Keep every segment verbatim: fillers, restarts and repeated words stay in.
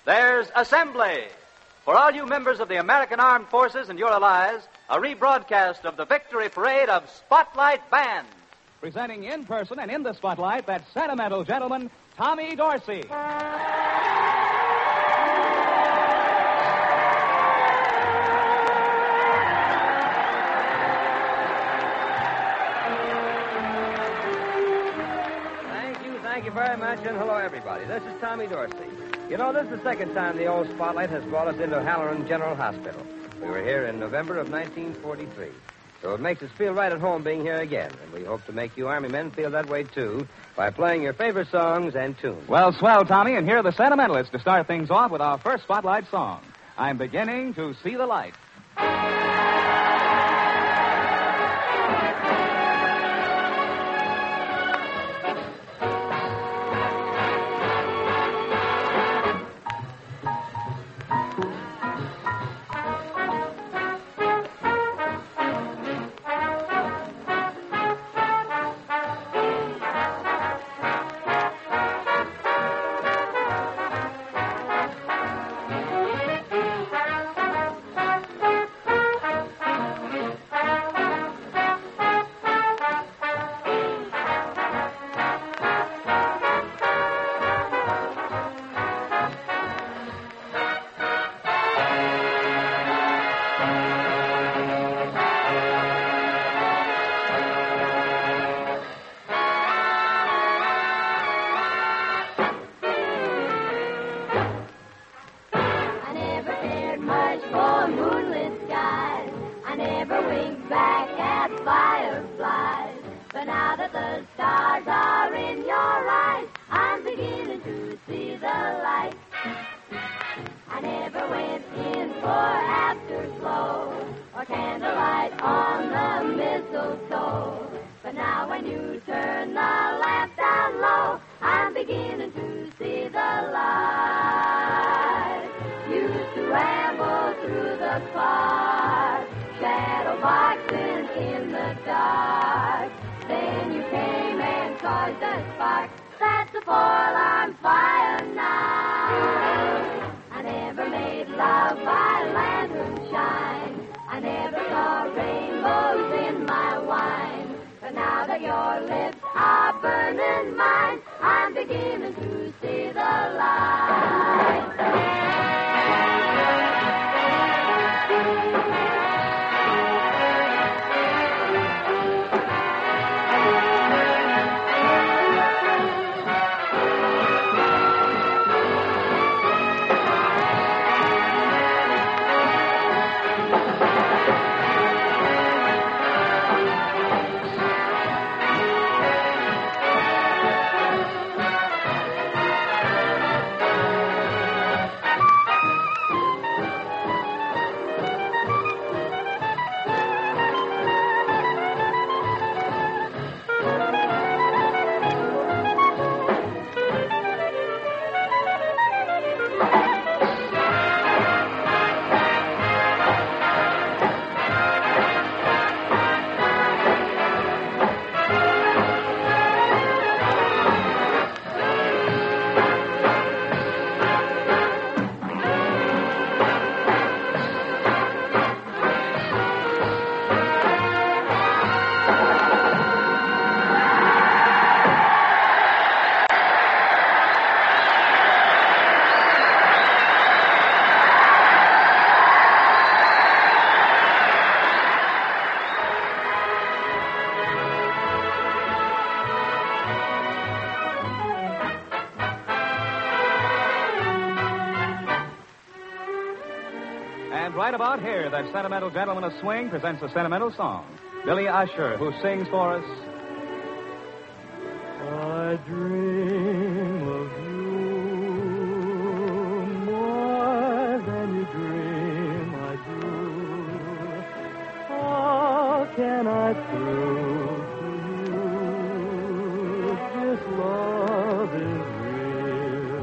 there's Assembly. For all you members of the American Armed Forces and your allies, a rebroadcast of the victory parade of Spotlight Band. Presenting in person and in the spotlight that sentimental gentleman, Tommy Dorsey. Thank you, thank you very much, and hello, everybody. This is Tommy Dorsey. You know, this is the second time the old Spotlight has brought us into Halloran General Hospital. We were here in November of nineteen forty-three. So it makes us feel right at home being here again, and we hope to make you Army men feel that way, too, by playing your favorite songs and tunes. Well, swell, Tommy, and here are the sentimentalists to start things off with our first spotlight song. I'm beginning to see the light. Right about here, that sentimental gentleman of swing presents a sentimental song. Billy Usher, who sings for us. I dream of you more than you dream I do. How can I prove to you this love is real?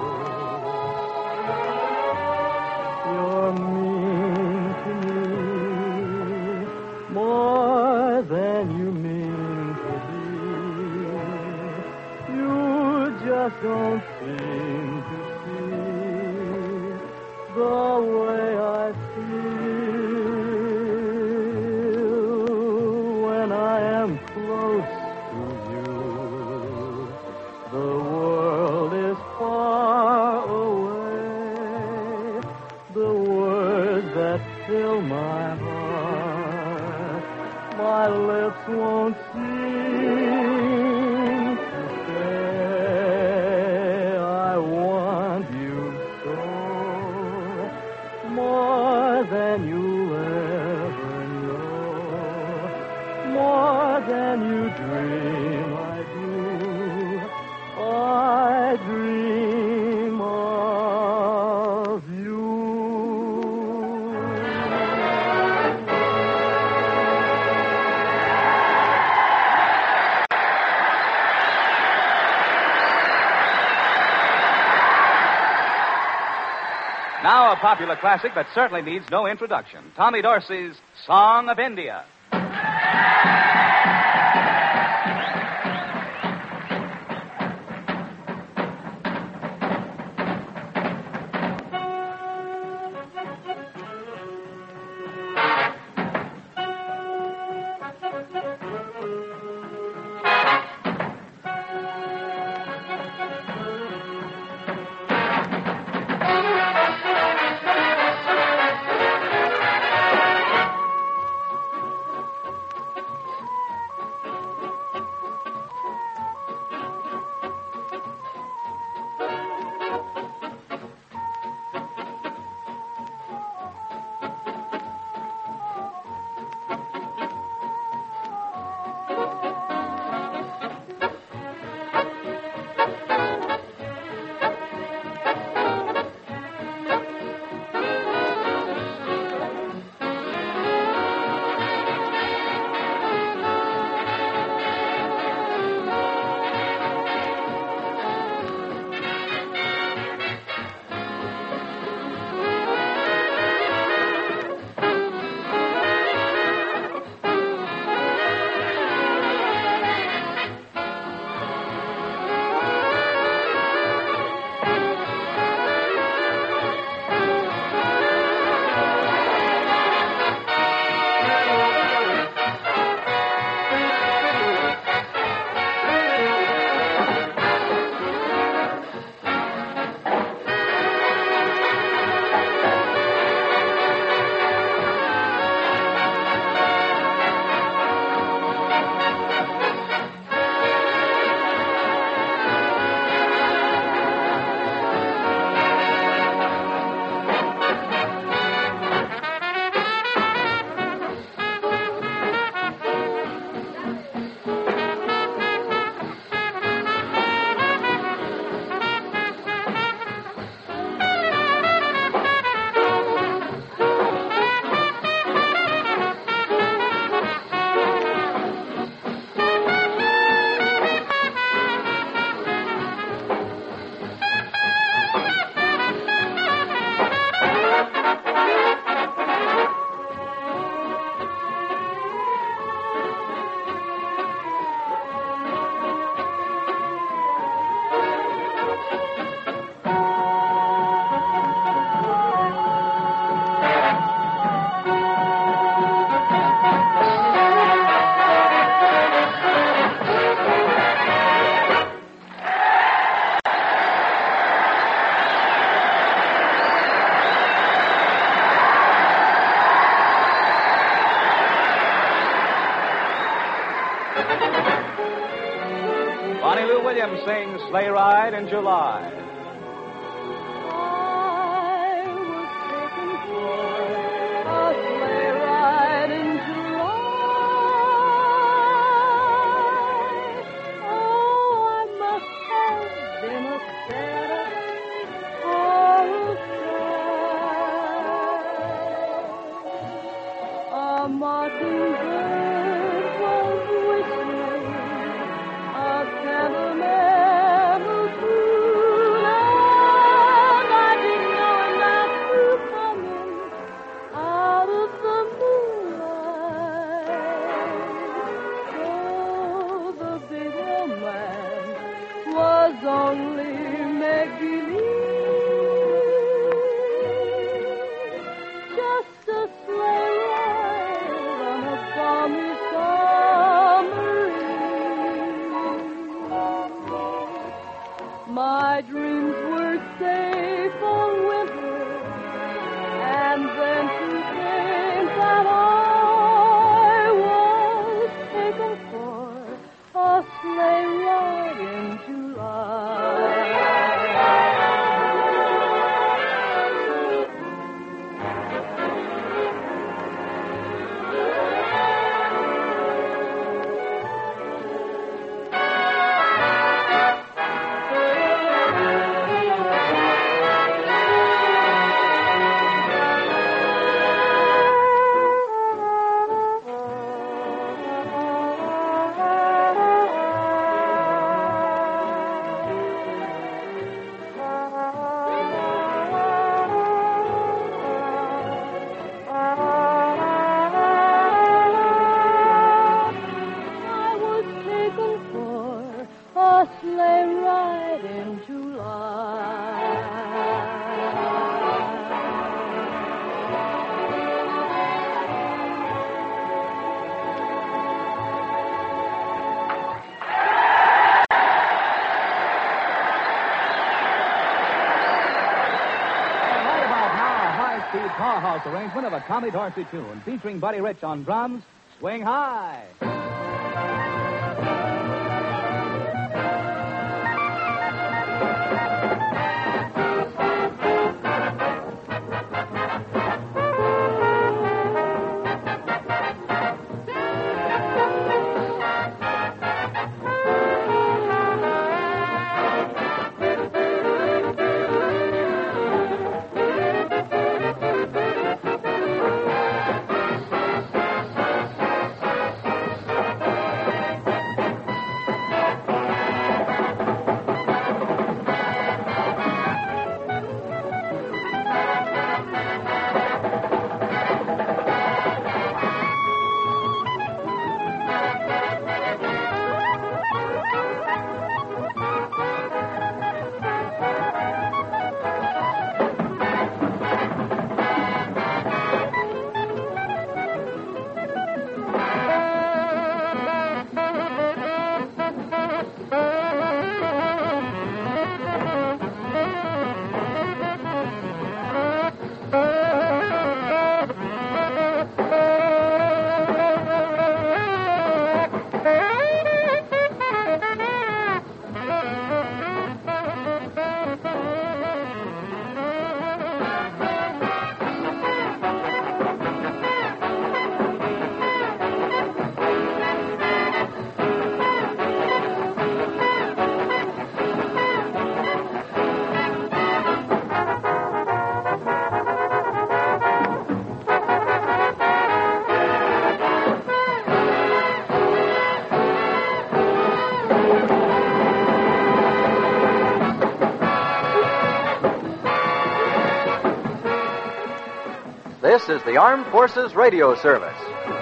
You're mean to me more than you mean to be. You just don't seem to see the way I feel when I am close to you. The world is far away. The words that fill my heart, my lips won't seem to say. I want you so, more than you ever know, more than you dream. I do. I dream of you. Now a popular classic that certainly needs no introduction. Tommy Dorsey's Song of India. Bonnie Lou Williams sings Sleigh Ride in July. I was taken for a sleigh ride in July. Oh, I must have been a setter for a sigh. A mockingbird was whistling a sentimental tune, and I didn't know enough to come in out of the moonlight. So the big romance was only make-believe. my dreams were safe all winter, and then to think that I was taken for a sleigh ride in July. Car House arrangement of a Tommy Dorsey tune featuring Buddy Rich on drums, Swing High. This is the Armed Forces Radio Service.